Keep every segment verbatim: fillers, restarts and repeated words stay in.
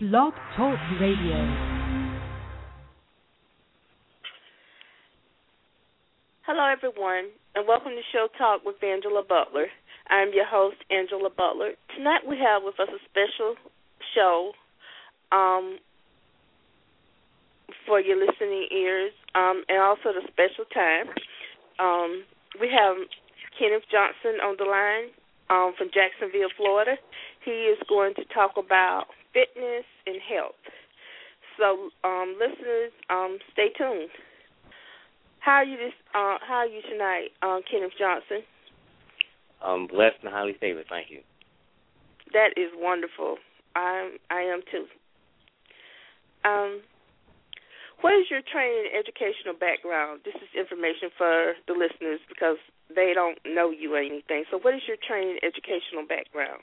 Blog Talk Radio. Hello, everyone, and welcome to Show Talk with Angela Butler. I'm your host, Angela Butler. Tonight we have with us a special show um, for your listening ears, um, and also the special time. Um, we have Kenneth Johnson on the line um, from Jacksonville, Florida. He is going to talk about fitness and health. So, um, listeners, um, stay tuned. How are you this? Uh, how are you tonight, um, Kenneth Johnson? I'm blessed and highly favored. Thank you. That is wonderful. I'm. I am too. Um, what is your training and educational background? This is information for the listeners because they don't know you or anything. So, what is your training and educational background?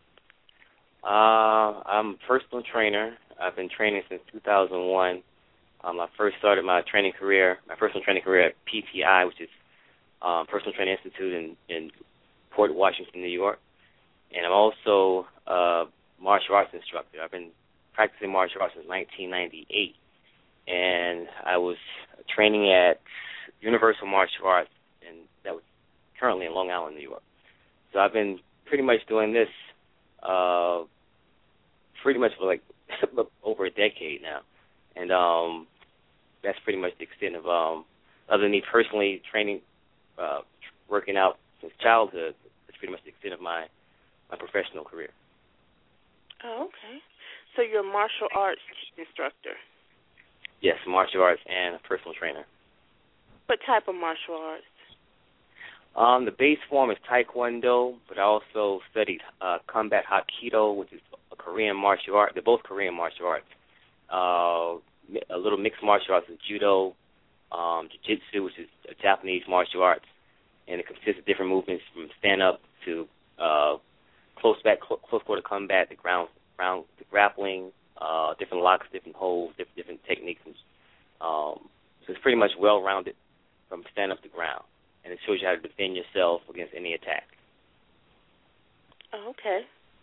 Uh, I'm a personal trainer. I've been training since two thousand one. Um, I first started my training career, my personal training career at P T I, which is um, Personal Training Institute in, in Port Washington, New York. And I'm also a martial arts instructor. I've been practicing martial arts since nineteen ninety-eight. And I was training at Universal Martial Arts, and that was currently in Long Island, New York. So I've been pretty much doing this uh, pretty much for like over a decade now. And um, that's pretty much the extent of, um, other than me personally training, uh, working out since childhood, that's pretty much the extent of my, my professional career. Oh, okay. So you're a martial arts instructor? Yes, martial arts and a personal trainer. What type of martial arts? Um, the base form is Taekwondo, but I also studied uh, combat Hapkido, which is a Korean martial art. They're both Korean martial arts. Uh, a little mixed martial arts is Judo, um, Jiu-Jitsu, which is a Japanese martial arts, and it consists of different movements from stand-up to uh, close back, cl- close quarter combat, the ground, ground, the grappling, uh, different locks, different holds, different, different techniques. Um, so it's pretty much well-rounded from stand-up to ground. And it shows you how to defend yourself against any attack. Oh, okay.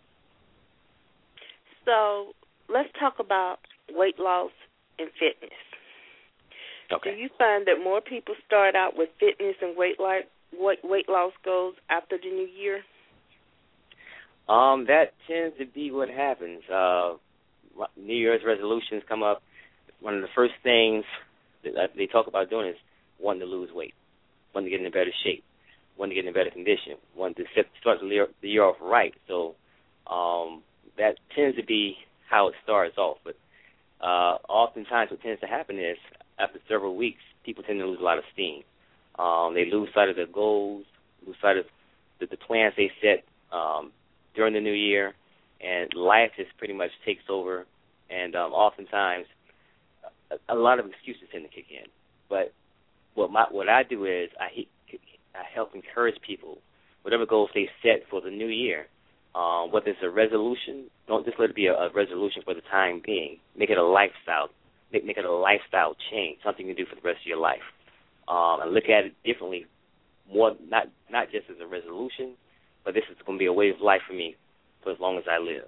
So let's talk about weight loss and fitness. Okay. Do you find that more people start out with fitness and weight loss, weight loss goals after the new year? Um, that tends to be what happens. Uh, New Year's resolutions come up. One of the first things that they talk about doing is wanting to lose weight, wanting to get in a better shape, wanting to get in a better condition, wanting to set, start the year, the year off right. So um, that tends to be how it starts off. But uh, oftentimes what tends to happen is after several weeks, people tend to lose a lot of steam. Um, they lose sight of their goals, lose sight of the, the plans they set um, during the new year, and life just pretty much takes over. And um, oftentimes a, a lot of excuses tend to kick in. But what my what I do is I I help encourage people, whatever goals they set for the new year, um, whether it's a resolution, don't just let it be a, a resolution for the time being. Make it a lifestyle. Make, make it a lifestyle change, something you do for the rest of your life. Um, and look at it differently, more not not just as a resolution, but this is going to be a way of life for me for as long as I live.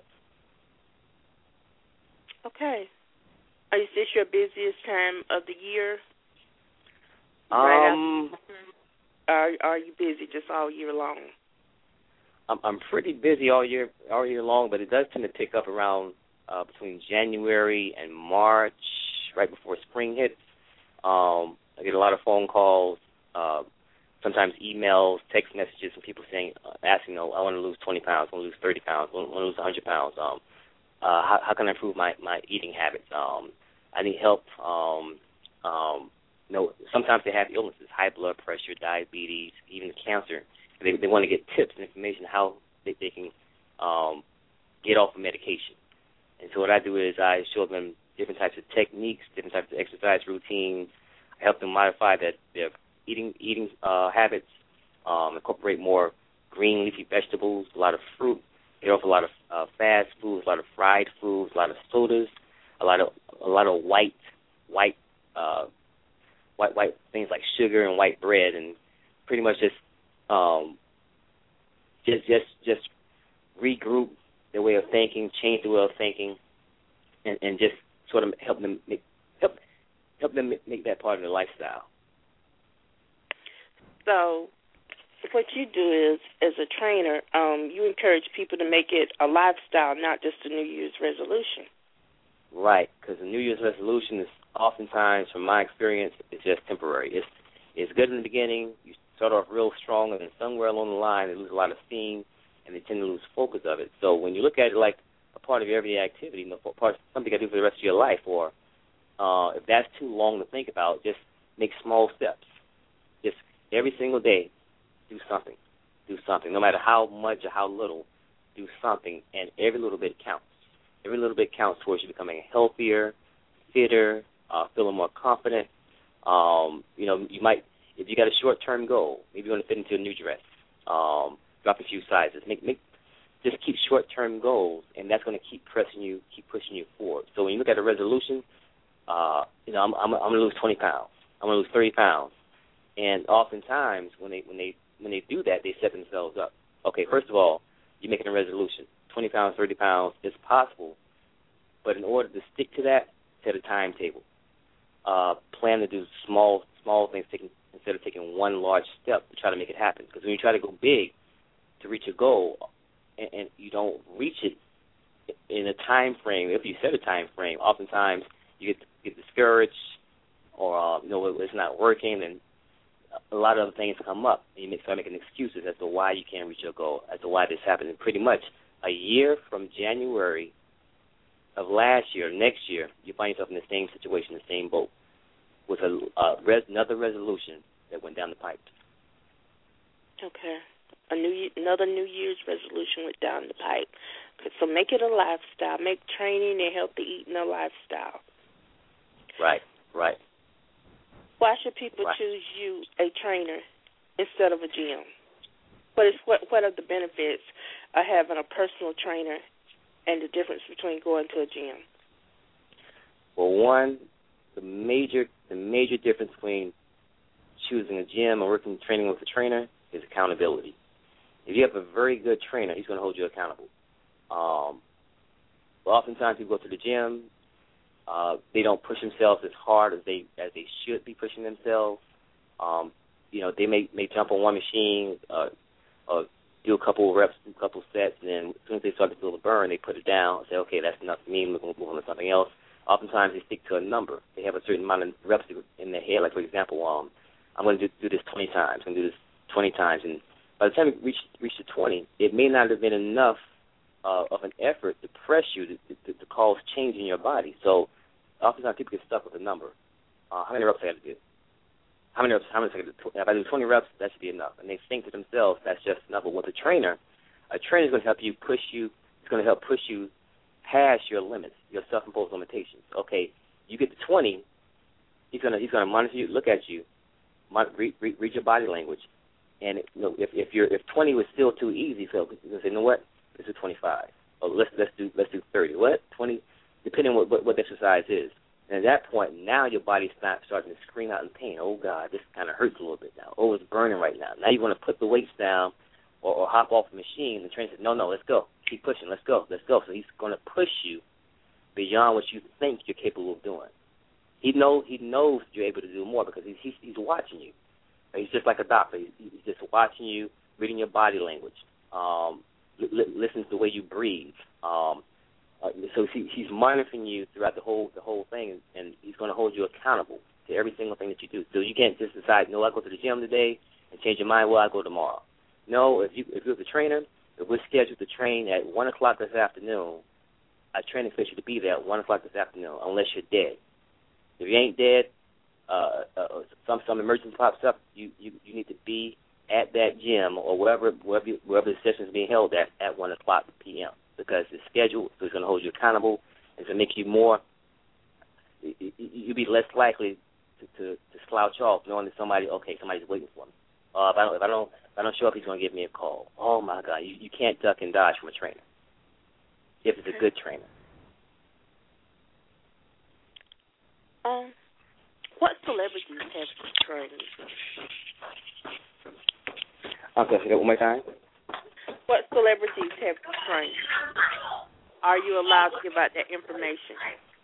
Okay. Is this your busiest time of the year? Um, right are are you busy just all year long? I'm I'm pretty busy all year all year long, but it does tend to pick up around uh, between January and March, right before spring hits. Um, I get a lot of phone calls, uh, sometimes emails, text messages from people saying, uh, asking, "Oh, I want to lose twenty pounds, I want to lose thirty pounds, I want to lose one hundred pounds. Um, uh, how, how can I improve my, my eating habits? Um, I need help." Um, um, you know, sometimes they have illnesses, high blood pressure, diabetes, even cancer. They they want to get tips and information how they, they can um, get off of medication. And so what I do is I show them different types of techniques, different types of exercise routines. I help them modify their, their eating eating uh, habits, um, incorporate more green leafy vegetables, a lot of fruit, get off a lot of uh, fast foods, a lot of fried foods, a lot of sodas, a lot of a lot of white white uh, white white things like sugar and white bread, and pretty much just um, just just just regroup their way of thinking, change their way of thinking, and, and just sort of help them make, help help them make that part of their lifestyle. So what you do is, as a trainer, um, you encourage people to make it a lifestyle, not just a New Year's resolution. Right, because the New Year's resolution is oftentimes, from my experience, it's just temporary. It's it's good in the beginning. You start off real strong, and then somewhere along the line, they lose a lot of steam, and they tend to lose focus of it. So when you look at it like a part of your everyday activity, you know, part something you got to do for the rest of your life, or uh, if that's too long to think about, just make small steps. Just every single day, do something. Do something. No matter how much or how little, do something, and every little bit counts. Every little bit counts towards you becoming healthier, fitter, uh, feeling more confident. Um, you know, you might, if you got a short-term goal, maybe you want to fit into a new dress, um, drop a few sizes. Make, make, just keep short-term goals, and that's going to keep pressing you, keep pushing you forward. So when you look at a resolution, uh, you know, I'm, I'm, I'm going to lose twenty pounds. I'm going to lose thirty pounds. And oftentimes, when they when they when they do that, they set themselves up. Okay, first of all, you're making a resolution. twenty pounds, thirty pounds, it's possible. But in order to stick to that, set a timetable. Uh, plan to do small small things taking, instead of taking one large step to try to make it happen. Because when you try to go big to reach a goal and, and you don't reach it in a time frame, if you set a time frame, oftentimes you get get discouraged or, uh, you know, it's not working, and a lot of other things come up, and you start making excuses as to why you can't reach your goal, as to why this happened. And pretty much a year from January of last year, next year, you find yourself in the same situation, the same boat, with a, uh, res- another resolution that went down the pipe. Okay. A new, another New Year's resolution went down the pipe. So make it a lifestyle. Make training and healthy eating a lifestyle. Right, right. Why should people right. choose you, a trainer, instead of a gym? What is what? What are the benefits of having a personal trainer, and the difference between going to a gym? Well, one, the major the major difference between choosing a gym and working training with a trainer is accountability. If you have a very good trainer, he's going to hold you accountable. Um, but oftentimes people go to the gym, uh, they don't push themselves as hard as they as they should be pushing themselves. Um, you know, they may may jump on one machine, uh, uh, do a couple of reps, do a couple of sets, and then as soon as they start to feel the burn, they put it down and say, okay, that's enough for me, we're going to move on to something else. Oftentimes they stick to a number. They have a certain amount of reps in their head. Like, for example, um, I'm going to do, do this twenty times. I'm going to do this twenty times. And by the time you reach, reach the twenty, it may not have been enough uh, of an effort to press you to, to, to cause change in your body. So oftentimes people get stuck with a number. Uh, how many reps I have to do? How many reps? How many seconds? If I do twenty reps, that should be enough. And they think to themselves, that's just enough. But with a trainer, a trainer is going to help you push you. It's going to help push you past your limits, your self-imposed limitations. Okay, you get to twenty, he's going to he's going to monitor you, look at you, mon- read, read, read your body language, and you know, if if you're if twenty was still too easy, so he's going to say, you know what, let's do twenty-five. Oh, let's let's do let's do thirty. What twenty? Depending on what, what what the exercise is. And at that point, now your body's not starting to scream out in pain. Oh, God, this kind of hurts a little bit now. Oh, it's burning right now. Now you want to put the weights down or, or hop off the machine. The trainer says, no, no, let's go. Keep pushing. Let's go. Let's go. So he's going to push you beyond what you think you're capable of doing. He knows he knows you're able to do more because he's, he's, he's watching you. He's just like a doctor. He's, he's just watching you, reading your body language, um, li- listens to the way you breathe. Um Uh, so he, he's monitoring you throughout the whole the whole thing, and, and he's going to hold you accountable to every single thing that you do. So you can't just decide, no, I'll go to the gym today and change your mind, well, I'll go tomorrow. No, if, you, if you're the trainer, if we're scheduled to train at one o'clock this afternoon, a trainer expects you to be there at one o'clock this afternoon, unless you're dead. If you ain't dead, uh, uh, some some emergency pops up, you, you, you need to be at that gym or wherever, wherever, you, wherever the session is being held at at one o'clock p.m. because it's scheduled, so it's going to hold you accountable. It's going to make you more, you'll be less likely to, to, to slouch off knowing that somebody, okay, somebody's waiting for me. Uh, if I don't, if I don't, if I don't show up, he's going to give me a call. Oh my God, you, you can't duck and dodge from a trainer if it's a good trainer. Um, what celebrities have you trained? Okay, say that one more time. What celebrities have you trained? are you allowed to give out that information?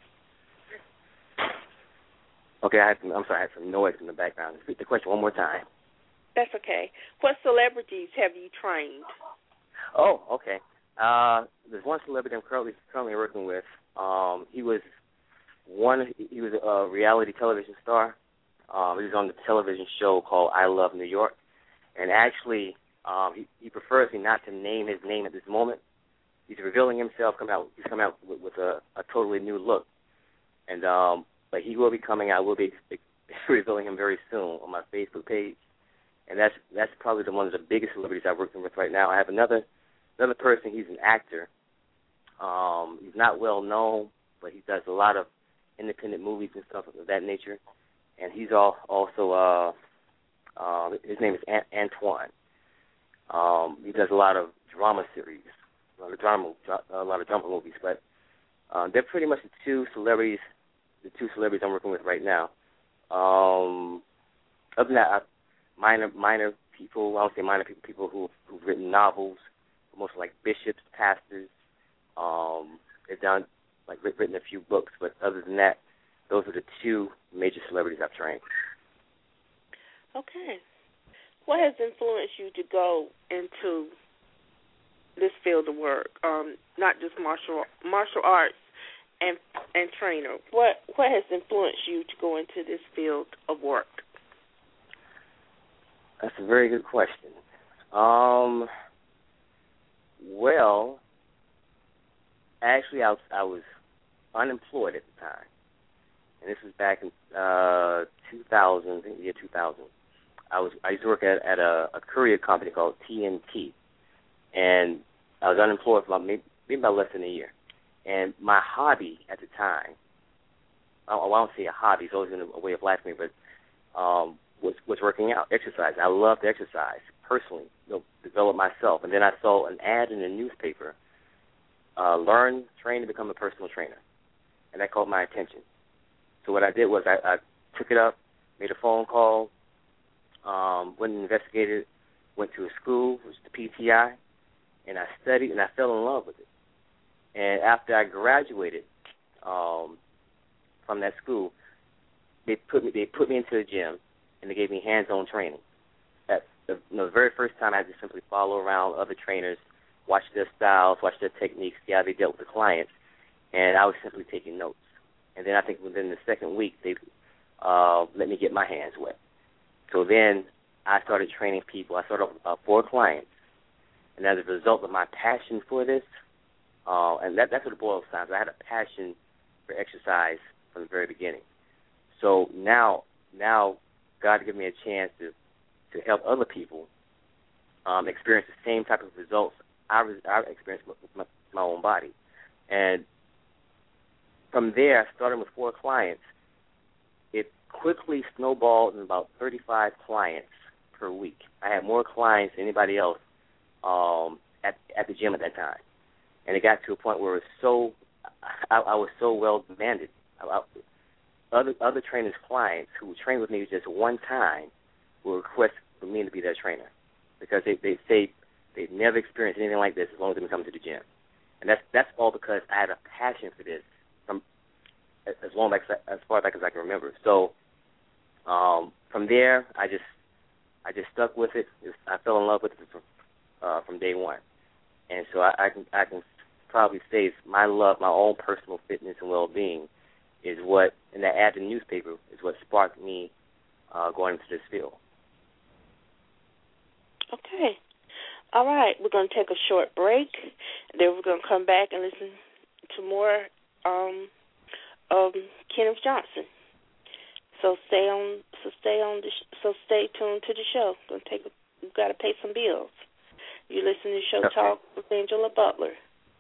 Okay, I had some, I'm sorry, I had some noise in the background. Repeat the question one more time. That's okay. What celebrities have you trained? Oh, okay. Uh, there's one celebrity I'm currently currently working with. Um, he was one. He was a reality television star. Um, he was on the television show called I Love New York, and actually, um, he, he prefers me not to name his name at this moment. He's revealing himself. Come out. He's coming out with, with a, a totally new look, and um, but he will be coming out. We'll be revealing him very soon on my Facebook page. And that's that's probably the one of the biggest celebrities I'm working with right now. I have another another person. He's an actor. Um, he's not well known, but he does a lot of independent movies and stuff of that nature. And he's all, also uh, uh, his name is An- Antoine. Um, he does a lot of drama series, a lot of drama, a lot of drama movies. But uh, they're pretty much the two celebrities, the two celebrities I'm working with right now. Um, other than that, I, Minor, minor people. I don't say minor people. People who who've written novels, mostly like bishops, pastors. Um, they've done like written a few books, but other than that, those are the two major celebrities I've trained. Okay, what has influenced you to go into this field of work? Um, not just martial martial arts and and trainer. What what has influenced you to go into this field of work? That's a very good question. Um, well, actually, I was, I was unemployed at the time, and this was back in uh, two thousand, I think the year two thousand. I was I used to work at, at a, a courier company called T N T, and I was unemployed for about maybe, maybe about less than a year. And my hobby at the time, I, I won't say a hobby; it's always been a way of life for me, but um, was was working out, exercise. I love to exercise personally, you know, develop myself. And then I saw an ad in the newspaper, uh, learn, train to become a personal trainer. And that caught my attention. So what I did was I, I took it up, made a phone call, um, went and investigated, went to a school, which is the P T I, and I studied and I fell in love with it. And after I graduated um, from that school, they put me they put me into the gym, and they gave me hands-on training. At the, you know, the very first time, I had to simply follow around other trainers, watch their styles, watch their techniques, see how they dealt with the clients, and I was simply taking notes. And then I think within the second week, they uh, let me get my hands wet. So then I started training people. I started uh, four clients, and as a result of my passion for this, uh, and that, that's what it boils down to. I had a passion for exercise from the very beginning. So now, now. God to give me a chance to, to help other people um, experience the same type of results I, I experienced with my, my own body. And from there, starting with four clients, it quickly snowballed in about thirty-five clients per week. I had more clients than anybody else um, at, at the gym at that time. And it got to a point where it was so, I, I was so well demanded. I, I, Other other trainers' clients who would train with me just one time will request for me to be their trainer because they, they say they've never experienced anything like this as long as they've been coming to the gym. And that's that's all because I had a passion for this from as long back as far back as I can remember. So um, from there, I just I just stuck with it. I fell in love with it from, uh, from day one. And so I, I can I can probably say it's my love, my own personal fitness and well-being is what, and that ad in the newspaper is what sparked me uh, going into this field. Okay. All right. We're going to take a short break. Then we're going to come back and listen to more um, of Kenneth Johnson. So stay on. So stay on. The sh- so stay tuned to the show. Going to take. A, we've got to pay some bills. You listen to Show okay. Talk with Angela Butler.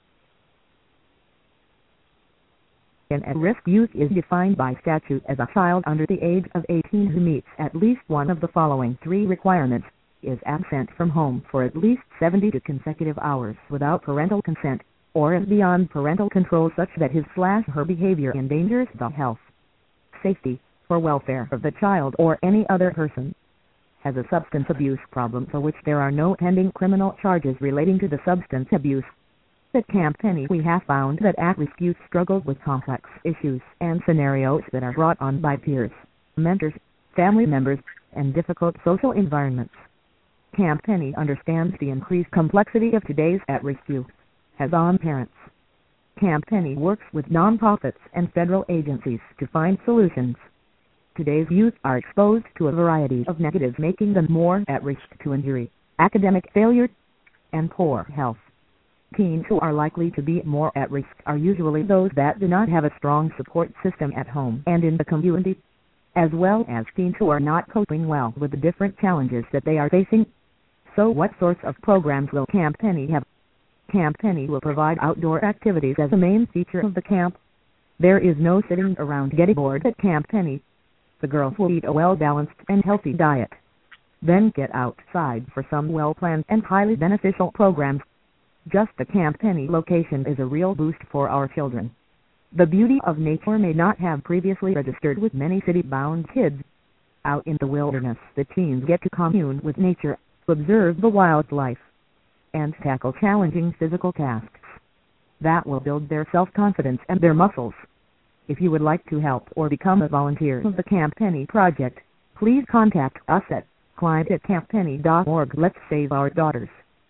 An at-risk youth is defined by statute as a child under the age of eighteen who meets at least one of the following three requirements: is absent from home for at least seventy-two consecutive hours without parental consent, or is beyond parental control such that his slash her behavior endangers the health, safety, or welfare of the child or any other person. Has a substance abuse problem for which there are no pending criminal charges relating to the substance abuse. At Camp Penny, we have found that at-risk youth struggle with complex issues and scenarios that are brought on by peers, mentors, family members, and difficult social environments. Camp Penny understands the increased complexity of today's at-risk youth as on parents. Camp Penny works with nonprofits and federal agencies to find solutions. Today's youth are exposed to a variety of negatives, making them more at risk to injury, academic failure, and poor health. Teens who are likely to be more at risk are usually those that do not have a strong support system at home and in the community, as well as teens who are not coping well with the different challenges that they are facing. So what sorts of programs will Camp Penny have? Camp Penny will provide outdoor activities as a main feature of the camp. There is no sitting around getting bored at Camp Penny. The girls will eat a well-balanced and healthy diet, then get outside for some well-planned and highly beneficial programs. Just the Camp Penny location is a real boost for our children. The beauty of nature may not have previously registered with many city-bound kids. Out in the wilderness, the teens get to commune with nature, observe the wildlife, and tackle challenging physical tasks. That will build their self-confidence and their muscles. If you would like to help or become a volunteer of the Camp Penny Project, please contact us at client at camp penny dot org. Let's save our daughters.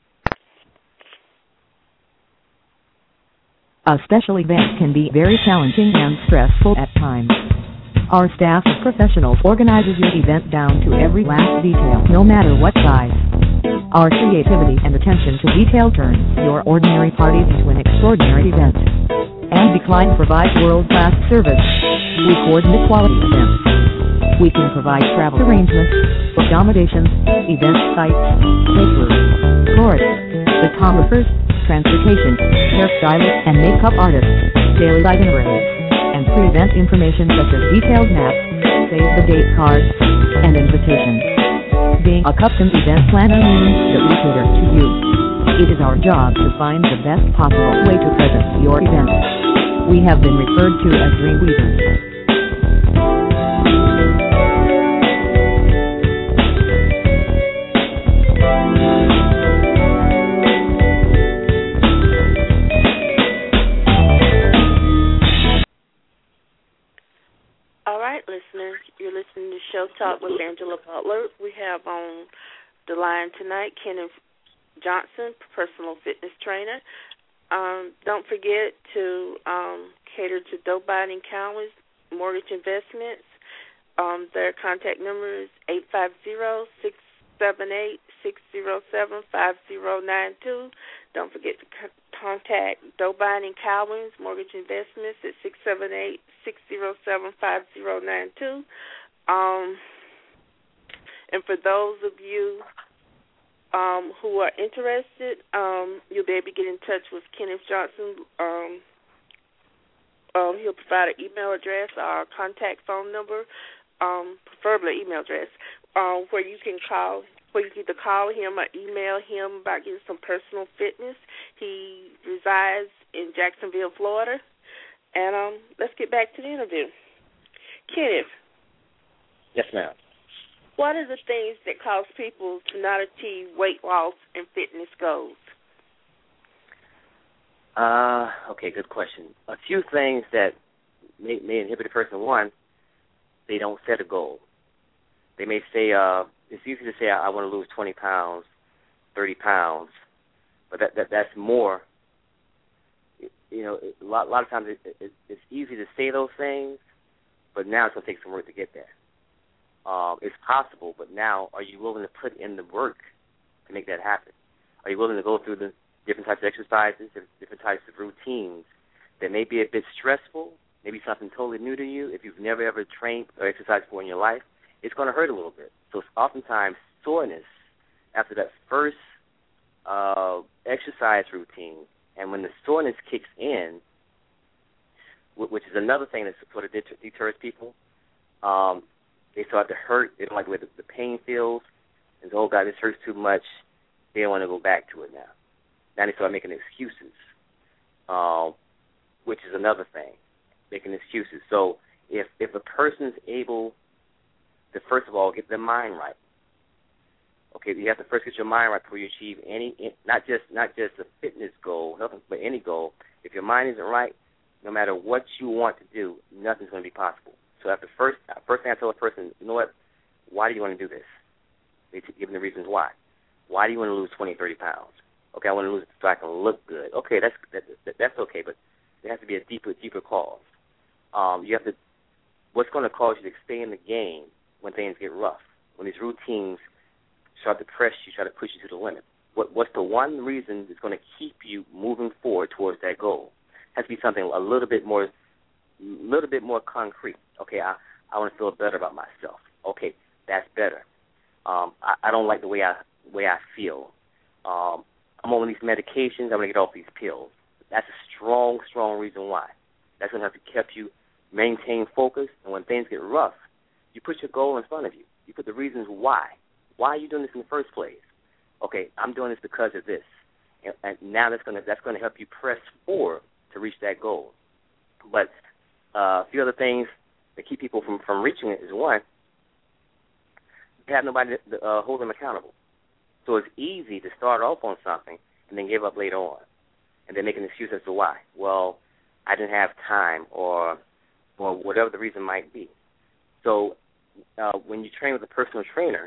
A special event can be very challenging and stressful at times. Our staff of professionals organizes your event down to every last detail, no matter what size. Our creativity and attention to detail turns your ordinary party into an extraordinary event. And Decline provides world-class service. We coordinate quality events. We can provide travel arrangements, accommodations, event sites, caterers, florists, photographers, transportation, hairstylists and makeup artists, daily itineraries, and pre-event information such as detailed maps, save-the-date cards, and invitations. Being a custom event planner means that we cater to you. It is our job to find the best possible way to present your event. We have been referred to as Dreamweavers. Listeners, you're listening to Show Talk with Angela Butler. We have on the line tonight Kenneth Johnson, personal fitness trainer. Um, don't forget to um, cater to Doe-Biden Cowens Mortgage Investments. Um, their contact number is eight five zero, six seven eight, six zero seven, five zero nine two. Don't forget to c- contact Doe-Biden Cowens Mortgage Investments at six seven eight, six zero seven, five zero nine two. Um, and for those of you um, who are interested, um, you'll be able to get in touch with Kenneth Johnson. Um, um, he'll provide an email address or a contact phone number, um, preferably email address, uh, where you can call where you can either call him or email him about getting some personal fitness. He resides in Jacksonville, Florida. And um, let's get back to the interview. Kenneth. Yes, ma'am. What are the things that cause people to not achieve weight loss and fitness goals? Uh, okay, good question. A few things that may, may inhibit a person. One, they don't set a goal. They may say, uh, it's easy to say, I, I want to lose twenty pounds, thirty pounds, but that, that that's more. You know, a lot, a lot of times it, it, it's easy to say those things, but now it's going to take some work to get there. Um, it's possible, but now are you willing to put in the work to make that happen? Are you willing to go through the different types of exercises, different types of routines that may be a bit stressful, maybe something totally new to you? If you've never ever trained or exercised before in your life, it's going to hurt a little bit. So it's oftentimes soreness after that first uh, exercise routine. And when the soreness kicks in, which is another thing that sort of deters people, um, they start to hurt. They don't like the way the, the pain feels. And so, oh, God, this hurts too much. They don't want to go back to it now. Now they start making excuses, uh, which is another thing, making excuses. So if if a person's able to, first of all, get their mind right, Okay, you have to first get your mind right before you achieve any, not just not just a fitness goal, nothing, but any goal. If your mind isn't right, no matter what you want to do, nothing's going to be possible. So after first, first thing I tell a person, you know what, why do you want to do this? They give them the reasons why. Why do you want to lose twenty, thirty pounds? Okay, I want to lose it so I can look good. Okay, that's that, that, that's okay, but there has to be a deeper, deeper cause. Um, you have to, what's going to cause you to stay in the game when things get rough, when these routines start to press you, try to push you to the limit? What, what's the one reason that's going to keep you moving forward towards that goal? It has to be something a little bit more, little bit more concrete. Okay, I, I want to feel better about myself. Okay, that's better. Um, I, I don't like the way I way I feel. Um, I'm on these medications. I'm going to get off these pills. That's a strong, strong reason why. That's going to have to keep you maintain focus. And when things get rough, you put your goal in front of you. You put the reasons why. Why are you doing this in the first place? Okay, I'm doing this because of this, and, and now that's going to that's going to help you press forward to reach that goal. But uh, a few other things that keep people from, from reaching it is one, you have nobody to uh, hold them accountable. So it's easy to start off on something and then give up later on, and then make an excuse as to why. Well, I didn't have time, or or whatever the reason might be. So uh, when you train with a personal trainer,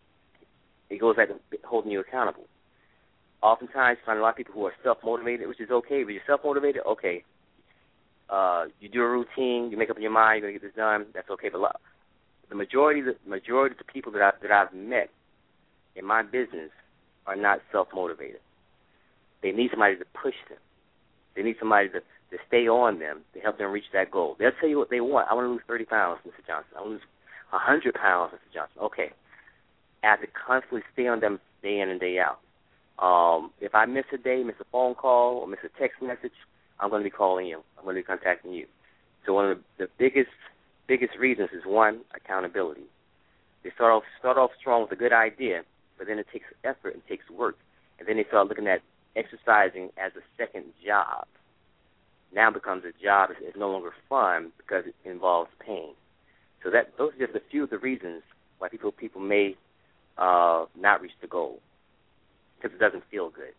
it goes back to holding you accountable. Oftentimes, you find a lot of people who are self-motivated, which is okay. But you're self-motivated, okay. Uh, you do a routine, you make up in your mind, you're going to get this done, that's okay. But the majority, the majority of the people that, I, that I've met in my business are not self-motivated. They need somebody to push them. They need somebody to, to stay on them to help them reach that goal. They'll tell you what they want. I want to lose thirty pounds, Mister Johnson. I want to lose one hundred pounds, Mister Johnson. Okay. I have to constantly stay on them day in and day out. Um, if I miss a day, miss a phone call, or miss a text message, I'm going to be calling you. I'm going to be contacting you. So one of the, the biggest biggest reasons is, one, accountability. They start off start off strong with a good idea, but then it takes effort and takes work. And then they start looking at exercising as a second job. Now it becomes a job. It's, it's no longer fun because it involves pain. So that those are just a few of the reasons why people people may uh, not reach the goal, because it doesn't feel good.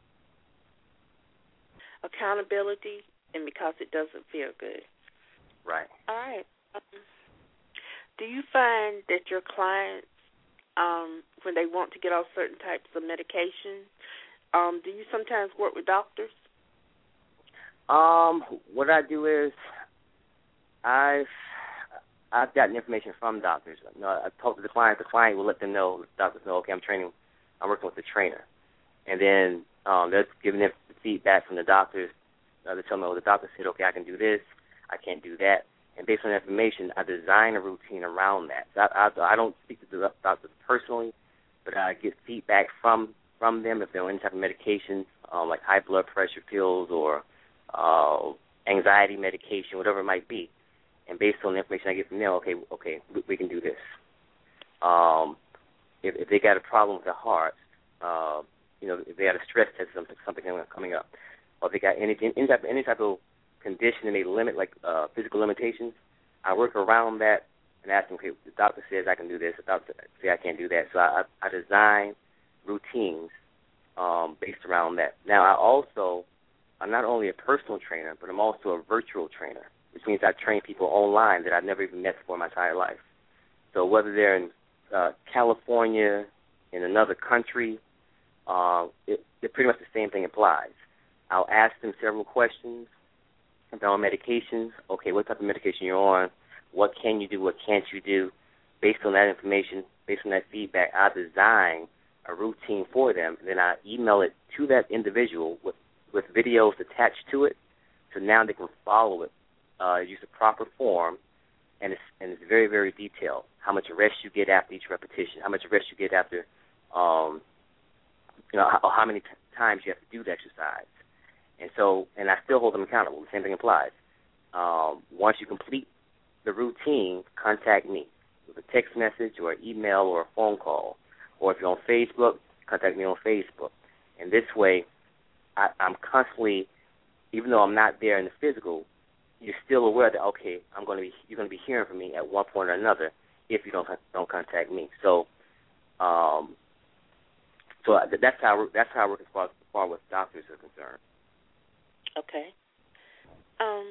Accountability, and because it doesn't feel good. Right. All right. Um, do you find that your clients, um, when they want to get off certain types of medication, um, do you sometimes work with doctors? Um, what I do is I've I've gotten information from doctors. You know, I talk to the client. The client will let them know. The doctors know. Okay, I'm training. I'm working with the trainer, and then um, they're giving them feedback from the doctors. Uh, they tell me, oh, the doctor said, okay, I can do this. I can't do that. And based on that information, I design a routine around that. So I, I, I don't speak to the doctors personally, but I get feedback from from them if they're on any type of medications, um, like high blood pressure pills or uh, anxiety medication, whatever it might be. And based on the information I get from them, okay, okay, we, we can do this. Um, if, if they got a problem with their heart, uh, you know, if they had a stress test, something, something coming up, or if they got any, any type, any type of condition that may limit, like uh, physical limitations, I work around that and ask them, okay, the doctor says I can do this, the doctor says I can't do that. So I, I design routines um, based around that. Now, I also, I'm not only a personal trainer, but I'm also a virtual trainer, which means I train people online that I've never even met before in my entire life. So whether they're in uh, California, in another country, uh, it, it pretty much the same thing applies. I'll ask them several questions. If they're on medications, okay, what type of medication you're on, what can you do, what can't you do. Based on that information, based on that feedback, I design a routine for them, and then I email it to that individual with, with videos attached to it, so now they can follow it, uh, use the proper form, and it's, and it's very, very detailed. How much rest you get after each repetition, how much rest you get after, um, you know, how, how many t- times you have to do the exercise. And so, and I still hold them accountable. The same thing applies. Um, once you complete the routine, contact me with a text message or an email or a phone call. Or if you're on Facebook, contact me on Facebook. And this way, I, I'm constantly, even though I'm not there in the physical, you're still aware that, okay, I'm going to be, you're going to be hearing from me at one point or another if you don't don't contact me. So, um, So that's how that's how I work as far as, as far as doctors are concerned. Okay. Um,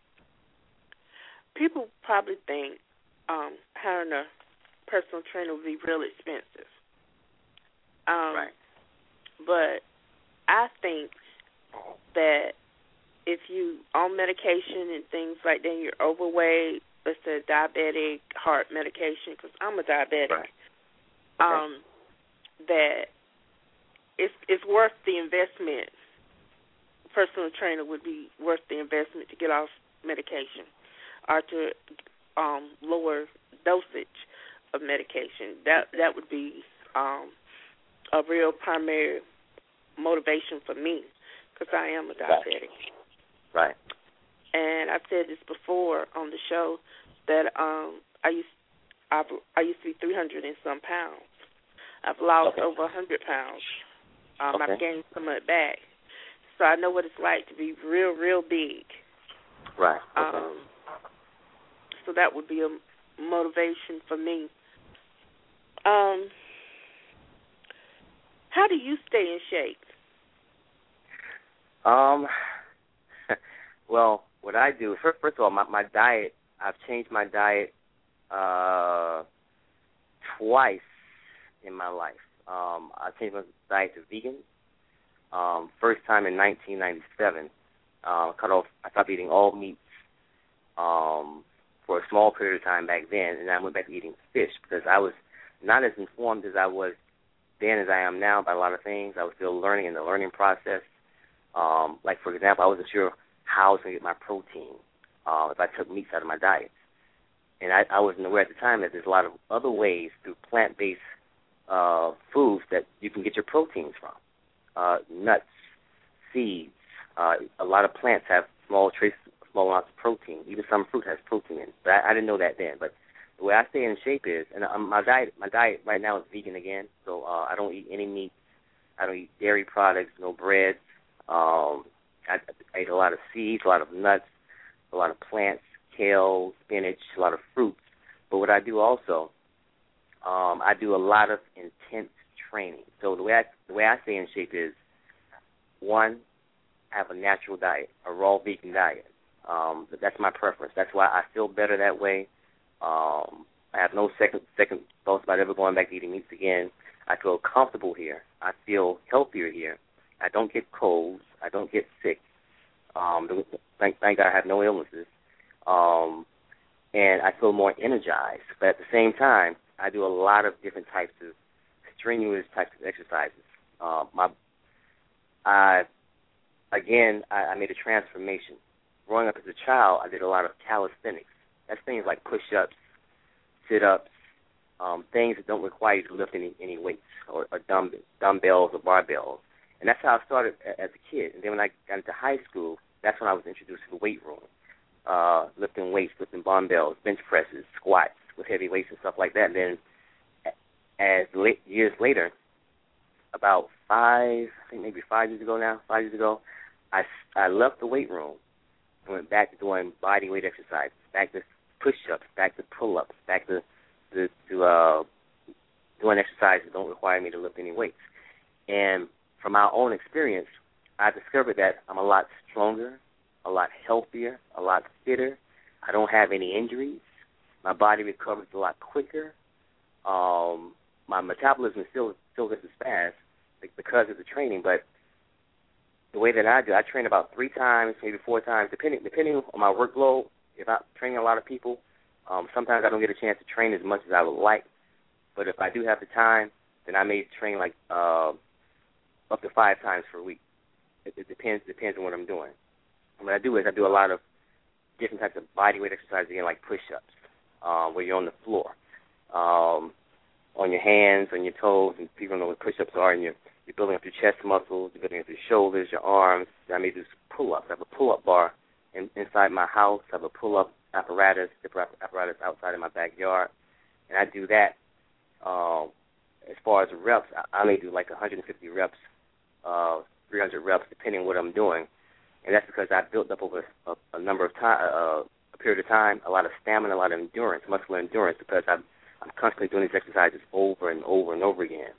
people probably think um, hiring a personal trainer would be real expensive. Um, right. But I think that if you on medication and things like that, you're overweight, let's say diabetic, heart medication, because I'm a diabetic, right. okay. um, that it's it's worth the investment. Personal trainer would be worth the investment to get off medication or to um, lower dosage of medication. That that would be um, a real primary motivation for me because I am a diabetic. Right. And I've said this before on the show that um, I used I've, I used to be three hundred and some pounds. I've lost okay. over one hundred pounds. Um, okay. I've gained some of it back. So I know what it's like to be real, real big. Right. Okay. Um, so that would be a motivation for me. Um, how do you stay in shape? Um. Well, what I do first, first of all, my, my diet. I've changed my diet uh, twice in my life. Um, I changed my diet to vegan. Um, first time in nineteen ninety-seven, uh, cut off. I stopped eating all meats um, for a small period of time back then, and I went back to eating fish because I was not as informed as I was then as I am now about a lot of things. I was still learning in the learning process. Um, like for example, I wasn't sure how I was going to get my protein uh, if I took meats out of my diet, and I, I wasn't aware at the time that there's a lot of other ways through plant-based uh, foods that you can get your proteins from. Uh, nuts, seeds. Uh, a lot of plants have small trace, small amounts of protein. Even some fruit has protein in it. But I, I didn't know that then. But the way I stay in shape is, and um, my diet, my diet right now is vegan again. So uh, I don't eat any meat. I don't eat dairy products, no bread. Um, I, I eat a lot of seeds, a lot of nuts, a lot of plants, kale, spinach, a lot of fruits. But what I do also, um, I do a lot of intense training. So the way I the way I stay in shape is, one, I have a natural diet, a raw vegan diet. Um, that's my preference. That's why I feel better that way. Um, I have no second second thoughts about ever going back to eating meats again. I feel comfortable here. I feel healthier here. I don't get colds. I don't get sick. Um, thank, thank God I have no illnesses. Um, and I feel more energized. But at the same time, I do a lot of different types of strenuous types of exercises. Uh, my, I, again, I, I made a transformation. Growing up as a child, I did a lot of calisthenics. That's things like push-ups, sit-ups, um, things that don't require you to lift any, any weights or, or dumb, dumbbells or barbells. And that's how I started as a kid. And then when I got into high school, that's when I was introduced to the weight room, uh, lifting weights, lifting dumbbells, bench presses, squats with heavy weights and stuff like that. And then as late, years later, about five, I think maybe five years ago now, five years ago, I, I left the weight room and went back to doing body weight exercises, back to push-ups, back to pull-ups, back to to, to uh, doing exercises that don't require me to lift any weights. And from our own experience, I discovered that I'm a lot stronger, a lot healthier, a lot fitter. I don't have any injuries. My body recovers a lot quicker. Um, my metabolism still still gets as fast because of the training, but the way that I do, I train about three times, maybe four times, depending depending on my workload. If I'm training a lot of people, um, sometimes I don't get a chance to train as much as I would like. But if I do have the time, then I may train like uh, up to five times per week. It, it depends depends on what I'm doing. And what I do is I do a lot of different types of body weight exercises, again, like push-ups, um, where you're on the floor, um, on your hands, on your toes, and people know what push-ups are, and you're, you're building up your chest muscles, you're building up your shoulders, your arms. I may do pull-ups. I have a pull-up bar in, inside my house. I have a pull-up apparatus, different apparatus outside in my backyard, and I do that. Um, as far as reps, I, I may do like one hundred fifty reps, uh, three hundred reps, depending on what I'm doing. And that's because I built up over a, a number of time, uh, a period of time, a lot of stamina, a lot of endurance, muscular endurance, because I'm, I'm constantly doing these exercises over and over and over again.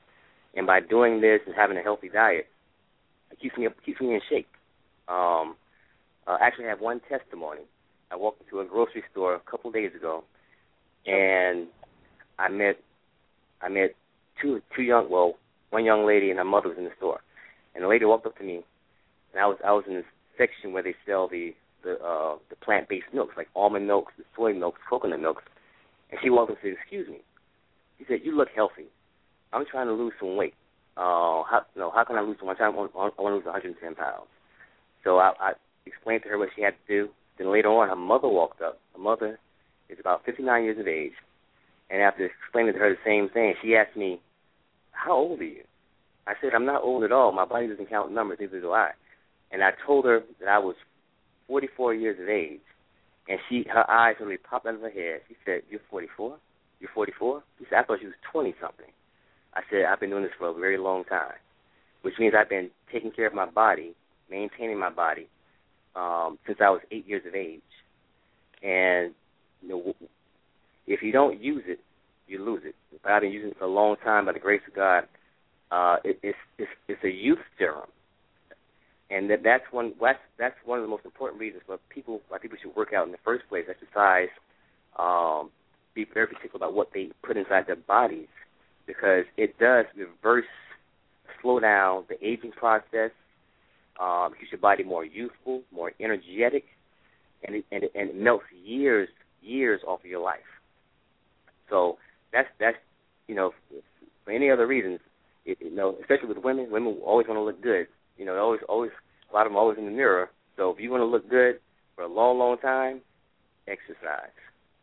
And by doing this and having a healthy diet, it keeps me keeps me in shape. Um, I actually have one testimony. I walked into a grocery store a couple of days ago, and I met I met two two young well one young lady and her mother was in the store, and the lady walked up to me, and I was I was in this section where they sell the the uh, the plant-based milks like almond milks, the soy milks, coconut milks, and she walked up and said, "Excuse me," she said, "You look healthy. I'm trying to lose some weight. Uh, how you know how can I lose some weight? I want to lose one hundred ten pounds." So I, I explained to her what she had to do. Then later on, her mother walked up. Her mother is about fifty-nine years of age. And after explaining to her the same thing, she asked me, "How old are you?" I said, "I'm not old at all. My body doesn't count numbers, neither do I." And I told her that I was forty-four years of age. And she, her eyes really popped out of her head. She said, "You're forty-four? You're forty-four? She said, "I thought she was twenty-something. I said, "I've been doing this for a very long time," which means I've been taking care of my body, maintaining my body, um, since I was eight years of age. And you know, if you don't use it, you lose it. But I've been using it for a long time by the grace of God. Uh, it, it's, it's it's a youth serum, and that that's one that's, that's one of the most important reasons for people why people should work out in the first place. Exercise, um, be very particular about what they put inside their bodies, because it does reverse, slow down the aging process. Um, keeps your body more youthful, more energetic, and it, and, it, and it melts years, years off of your life. So that's that's you know, for any other reasons, it, you know, especially with women, women always want to look good. You know, always, always, a lot of them are always in the mirror. So if you want to look good for a long, long time, exercise.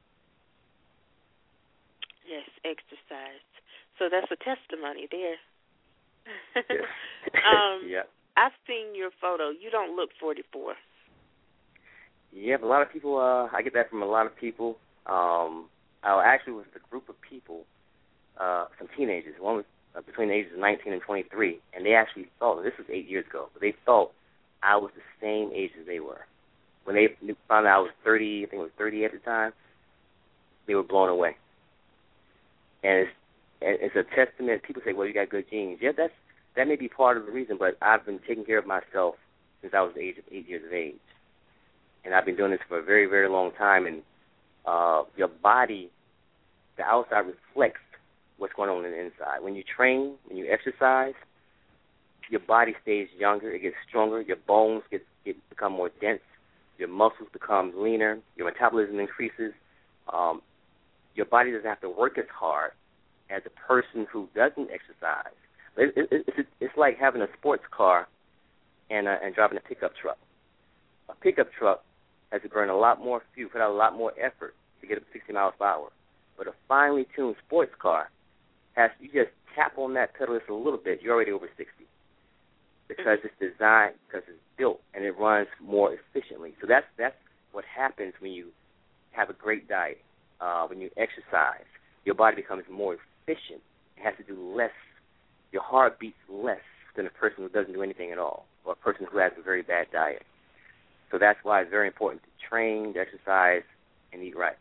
Yes, exercise. So that's a testimony there. Yes. um, yeah. I've seen your photo. You don't look forty-four. Yeah, but a lot of people, uh, I get that from a lot of people. Um, I actually was with a group of people, uh, some teenagers. One was uh, between the ages of nineteen and twenty-three, and they actually thought, this was eight years ago, but they thought I was the same age as they were. When they found out I was thirty, I think it was thirty at the time, they were blown away. And it's, it's a testament. People say, well, you got good genes. Yeah, that's that may be part of the reason, but I've been taking care of myself since I was the age of eight years of age. And I've been doing this for a very, very long time. And uh, your body, the outside reflects what's going on in the inside. When you train, when you exercise, your body stays younger, it gets stronger, your bones get, get become more dense, your muscles become leaner, your metabolism increases. Um, your body doesn't have to work as hard as a person who doesn't exercise. It, it, it's, it's like having a sports car and, uh, and driving a pickup truck. A pickup truck has to burn a lot more fuel, put out a lot more effort to get up to sixty miles per hour. But a finely tuned sports car has, you just tap on that pedal just a little bit, you're already over sixty. Because it's designed, because it's built, and it runs more efficiently. So that's that's what happens when you have a great diet. Uh, when you exercise, your body becomes more efficient. It has to do less. Your heart beats less than a person who doesn't do anything at all, or a person who has a very bad diet. So that's why it's very important to train, to exercise, and eat right.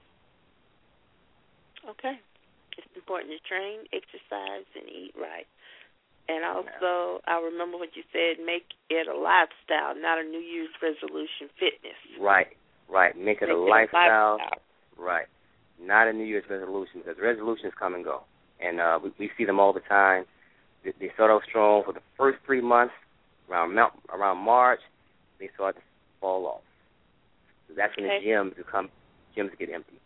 Okay. It's important to train, exercise, and eat right. And also, I remember what you said, make it a lifestyle, not a New Year's resolution fitness. Right, right. Make it, make a, it lifestyle. a lifestyle. Right. Not a New Year's resolution, because resolutions come and go. And uh, we, we see them all the time. They, they start off strong for the first three months. Around around March, they start to fall off. So that's when okay. the gyms become, gyms get empty.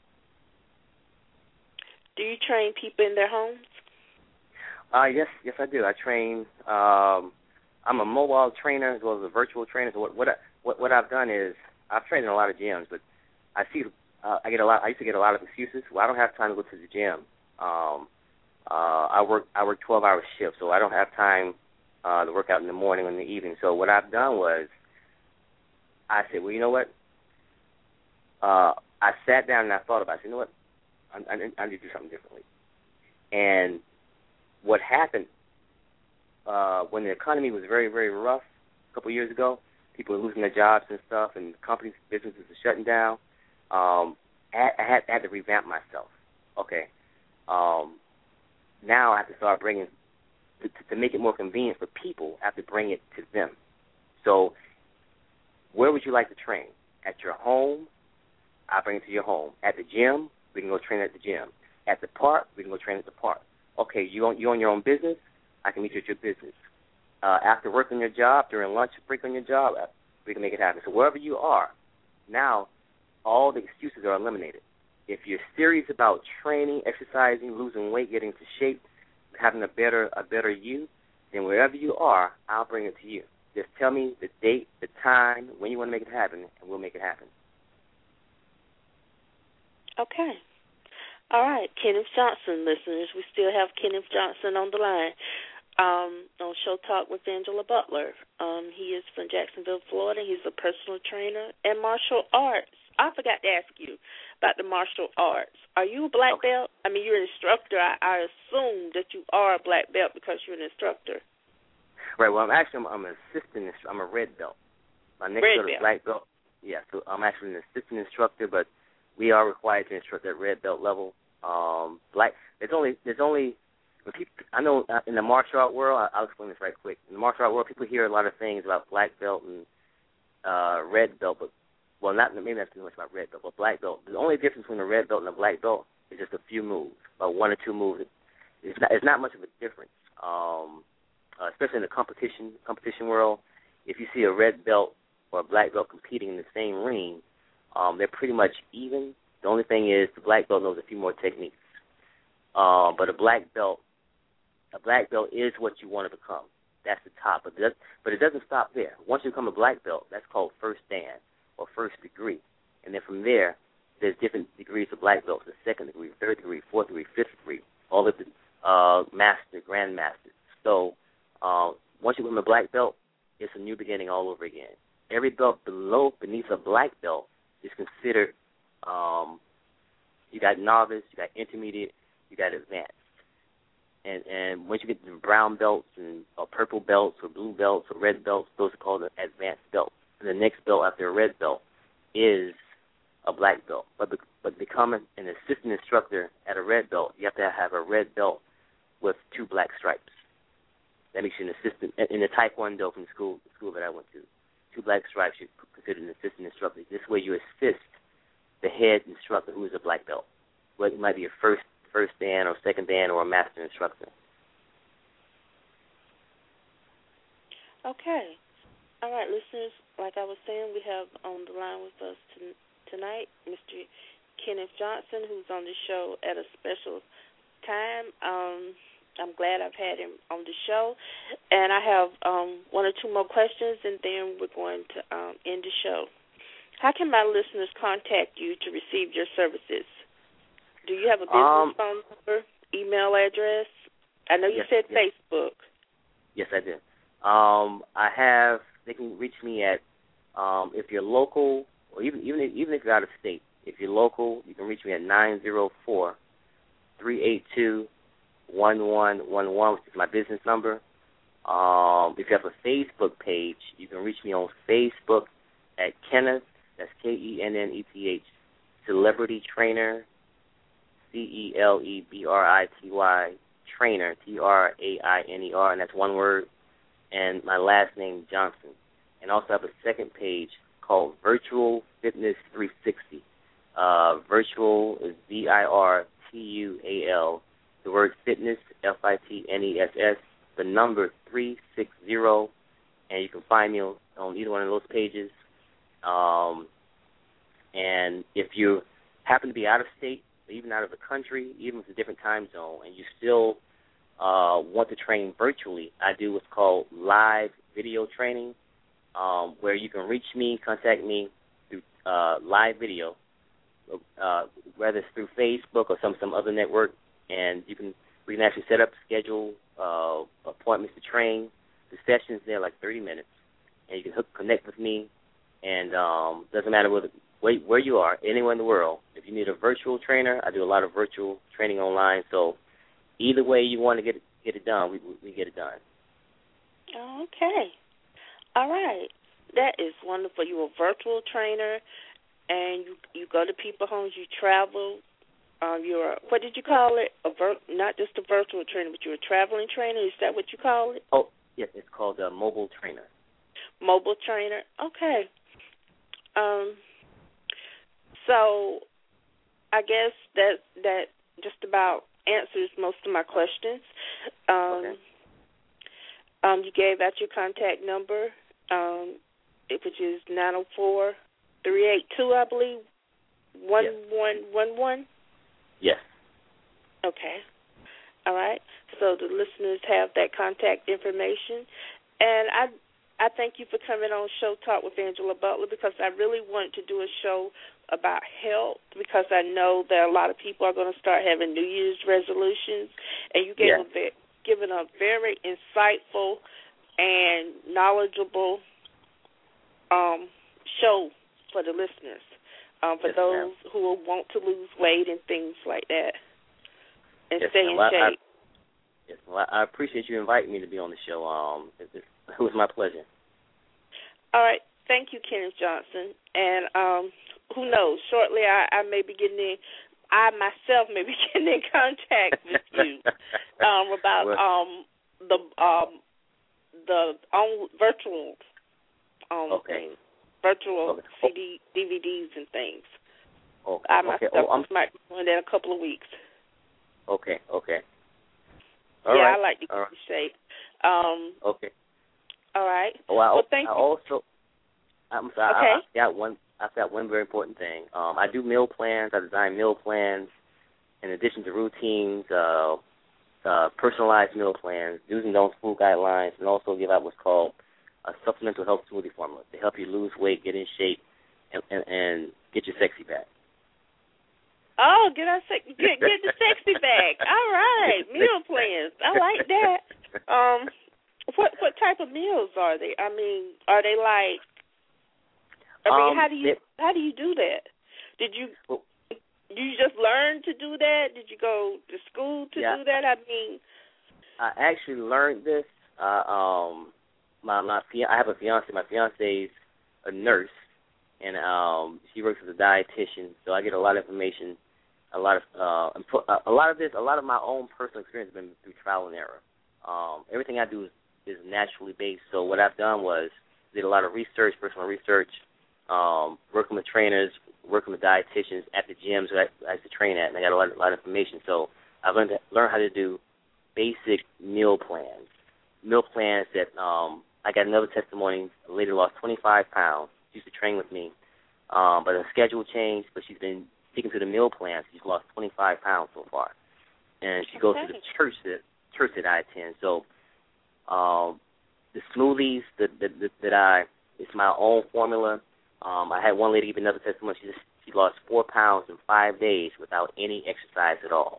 Do you train people in their homes? Uh, yes, yes, I do. I train. Um, I'm a mobile trainer as well as a virtual trainer. So what what I, what, what I've done is I've trained in a lot of gyms, but I see uh, I get a lot. I used to get a lot of excuses. Well, I don't have time to go to the gym. Um, uh, I work I work twelve hour shifts, so I don't have time uh, to work out in the morning or in the evening. So what I've done was I said, well, you know what? Uh, I sat down and I thought about it. I said, you know what? I, I, I need to do something differently. And what happened uh, when the economy was very, very rough a couple of years ago, people were losing their jobs and stuff, and companies, businesses were shutting down, um, I, I, had, I had to revamp myself. Okay. Um, now I have to start bringing to, to make it more convenient for people, I have to bring it to them. So where would you like to train? At your home, I bring it to your home. At the gym, we can go train at the gym. At the park, we can go train at the park. Okay, you own, you own your own business, I can meet you at your business. Uh, after work on your job, during lunch break on your job, we can make it happen. So wherever you are, now all the excuses are eliminated. If you're serious about training, exercising, losing weight, getting into shape, having a better a better you, then wherever you are, I'll bring it to you. Just tell me the date, the time, when you want to make it happen, and we'll make it happen. Okay. All right, Kenneth Johnson, listeners. We still have Kenneth Johnson on the line um, on Show Talk with Angela Butler. Um, he is from Jacksonville, Florida. He's a personal trainer and martial arts. I forgot to ask you about the martial arts. Are you a black okay. belt? I mean, you're an instructor. I, I assume that you are a black belt because you're an instructor. Right. Well, I'm actually I'm, I'm an assistant. I'm a red belt. My next red belt is belt. black belt. Yeah. So I'm actually an assistant instructor, but we are required to instruct at red belt level. Um, black. There's only there's only when people, I know uh, in the martial art world. I, I'll explain this right quick. In the martial art world, people hear a lot of things about black belt and uh, red belt, but well, not maybe not too much about red belt, but black belt. The only difference between a red belt and a black belt is just a few moves, about one or two moves. It's not it's not much of a difference, um, uh, especially in the competition competition world. If you see a red belt or a black belt competing in the same ring, um, they're pretty much even. The only thing is the black belt knows a few more techniques. Uh, but a black belt, a black belt is what you want to become. That's the top. But it, does, but it doesn't stop there. Once you become a black belt, that's called first dan or first degree. And then from there, there's different degrees of black belts: the second degree, third degree, fourth degree, fifth degree, all of the uh, master, grandmaster. So uh, once you become a black belt, it's a new beginning all over again. Every belt below, beneath a black belt is considered. Um, you got novice, you got intermediate, you got advanced, and and once you get to brown belts and or purple belts or blue belts or red belts, those are called an advanced belt. And the next belt after a red belt is a black belt. But be, but becoming an assistant instructor at a red belt, you have to have a red belt with two black stripes. That makes you an assistant in the Taekwondo from the school the school that I went to. Two black stripes, you're considered an assistant instructor. This way, you assist the head instructor, who is a black belt. Well, it might be a first first dan or second dan or a master instructor. Okay. All right, listeners, like I was saying, we have on the line with us t- tonight Mister Kenneth Johnson, who's on the show at a special time. Um, I'm glad I've had him on the show. And I have um, one or two more questions, and then we're going to um, end the show. How can my listeners contact you to receive your services? Do you have a business um, phone number, email address? I know you yes, said yes. Facebook. Yes, I did. Um, I have. They can reach me at um, if you're local, or even even if, even if you're out of state. If you're local, you can reach me at nine zero four, three eight two, one one one one, which is my business number. Um, if you have a Facebook page, you can reach me on Facebook at Kenneth. That's K E N N E T H, Celebrity Trainer, C E L E B R I T Y, Trainer, T R A I N E R, and that's one word, and my last name, Johnson. And also have a second page called Virtual Fitness three sixty. Uh, virtual is V I R T U A L, the word fitness, F I T N E S S, the number three sixty, and you can find me on, on either one of those pages. Um, and if you happen to be out of state, even out of the country, even with a different time zone, and you still uh, want to train virtually, I do what's called live video training, um, where you can reach me, contact me through uh, live video, uh, whether it's through Facebook or some some other network, and you can we can actually set up, schedule uh, appointments to train. The sessions there are like thirty minutes, and you can hook, connect with me. And um, doesn't matter where, the, where where you are, anywhere in the world. If you need a virtual trainer, I do a lot of virtual training online. So either way you want to get it, get it done, we we get it done. Okay. All right. That is wonderful. You're a virtual trainer, and you you go to people's homes. You travel um, you're a, what did you call it? A vir- not just a virtual trainer, but you're a traveling trainer. Is that what you call it? Oh, yes, it's called a mobile trainer. Mobile trainer. Okay. Um. So, I guess that that just about answers most of my questions. Um, okay. um, you gave out your contact number, um, which is nine zero four, three eight two, I believe, one one one one. Yes. Okay. All right. So the listeners have that contact information, and I I thank you for coming on Show Talk with Angela Butler, because I really wanted to do a show about health, because I know that a lot of people are going to start having New Year's resolutions, and you gave yeah. a ve- given a very insightful and knowledgeable um, show for the listeners, um, for yes, those ma'am. who want to lose weight and things like that, and yes, stay in well, shape. I, yes, well, I appreciate you inviting me to be on the show. Um, it, it, it was my pleasure. All right. Thank you, Kenneth Johnson. And um, who knows, shortly I, I may be getting in, I myself may be getting in contact with you um, about well, um, the um, the on virtual um, okay. things, virtual okay. C D, D V Ds and things. Okay. I okay. myself Oh, might be doing that in a couple of weeks. Okay. Okay. All yeah, right. I like to keep all in shape. Um, okay. All right. Oh, I, well, thank I you. also, I'm sorry, okay. I, I got one. I got one very important thing. Um, I do meal plans. I design meal plans in addition to routines, uh, uh, personalized meal plans, do's and don'ts food guidelines, and also give out what's called a supplemental health smoothie formula to help you lose weight, get in shape, and, and, and get your sexy back. Oh, get our se- get get the sexy back. All right, meal plans. I like that. Um, what what type of meals are they? I mean, are they like? I mean, um, how do you it, how do you do that? Did you well, did you just learn to do that? Did you go to school to yeah, do that? I mean, I actually learned this. Uh, um, my my I have a fiance. My fiance's a nurse, and um, she works as a dietitian. So I get a lot of information. A lot of uh, a lot of this, a lot of my own personal experience has been through trial and error. Um, everything I do is, is naturally based. So what I've done was did a lot of research, personal research, um, working with trainers, working with dietitians at the gyms that I, I used to train at, and I got a lot, a lot of information. So I've learned to, learned how to do basic meal plans, meal plans that um, I got another testimony. A lady lost twenty-five pounds. She used to train with me, um, but her schedule changed. But she's been sticking to the meal plans. She's lost twenty-five pounds so far, and she goes okay. to the church that church that I attend. So um, the smoothies that, that that that I it's my own formula. Um, I had one lady give another testimony. She just, she lost four pounds in five days without any exercise at all.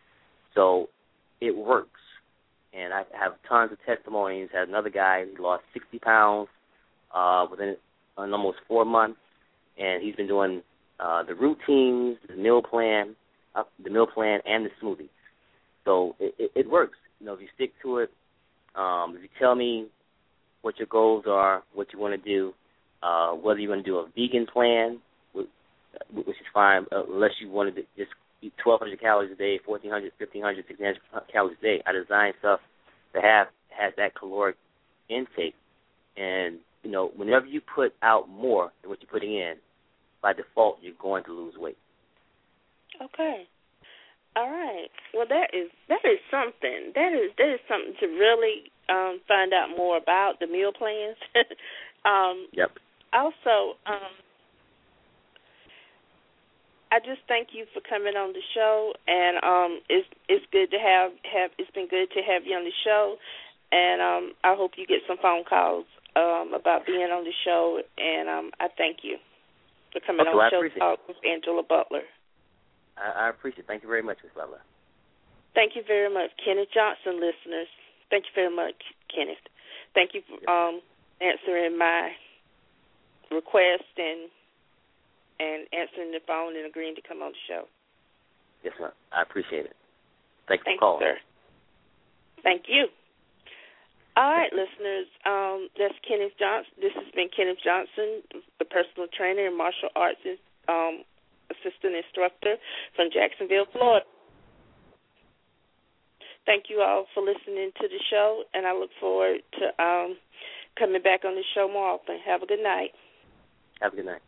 So it works, and I have tons of testimonies. I had another guy who lost sixty pounds uh, within in almost four months, and he's been doing Uh, the routines, the meal plan, uh, the meal plan, and the smoothies. So it, it, it works. You know, if you stick to it, um, if you tell me what your goals are, what you want to do, uh, whether you want to do a vegan plan, which, which is fine, uh, unless you wanted to just eat twelve hundred calories a day, fourteen hundred, fifteen hundred, sixteen hundred calories a day. I design stuff that have has that caloric intake, and you know, whenever you put out more than what you're putting in, by default, you're going to lose weight. Okay. All right. Well, that is that is something. That is that is something to really um, find out more about the meal plans. um, yep. Also, um, I just thank you for coming on the show, and um, it's it's good to have have it's been good to have you on the show, and um, I hope you get some phone calls um, about being on the show, and um, I thank you for coming okay, on well, Show Talk it. with Angela Butler. I, I appreciate it. Thank you very much, Miz Butler. Thank you very much, Kenneth Johnson, listeners. Thank you very much, Kenneth. Thank you for um, answering my request and and answering the phone and agreeing to come on the show. Yes, ma'am. I appreciate it. Thank you Thank for calling. you, sir. Thank you. All right, listeners, um, that's Kenneth Johnson. This has been Kenneth Johnson, the personal trainer in martial arts um, assistant instructor from Jacksonville, Florida. Thank you all for listening to the show, and I look forward to um, coming back on the show more often. Have a good night. Have a good night.